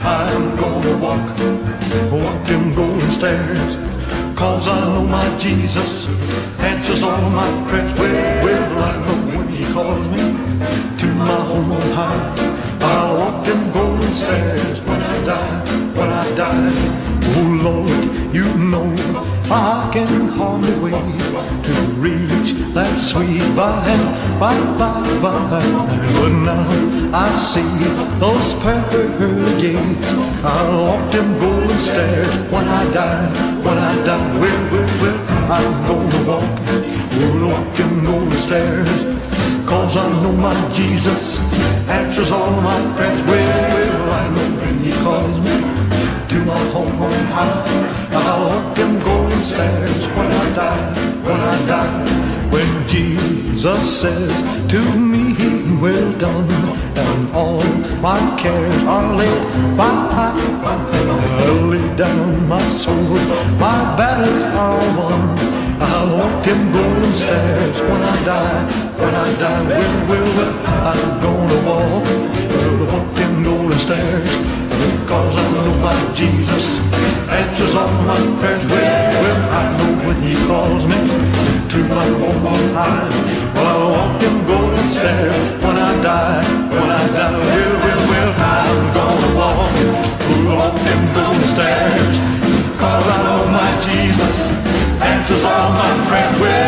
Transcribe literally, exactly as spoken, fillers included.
I'm gonna walk, walk them golden stairs. Cause I know my Jesus answers all my prayers. Well, well, I know when he calls me to my home on high, I'll walk them golden stairs when I die, when I die. Oh Lord, you know I can hardly wait to reach that sweet by and by, by, by. But now I see those pearly gates. I'll walk them golden stairs when I die, when I die. Well, well, well, I'm gonna walk, we'll walk them golden stairs. Cause I know my Jesus answers all my prayers. Well, well, I know when he calls me to my home on high, I'll walk them golden stairs when I die, when I die. When Jesus says to me, well done, and all my cares are laid by, I'll lay down my soul, my battles are won. I'll walk them golden stairs when I die, when I die. Well, well, well, I'm gonna walk, we'll walk them golden stairs. Cause I know my Jesus answers all my prayers. Well, well, I know when he calls me to my home on high, well, I'll walk them golden stairs when I die, when I die. Well, well, well, I'm gonna walk, we'll walk them golden stairs. Cause I know my Jesus answers all my prayers. Well,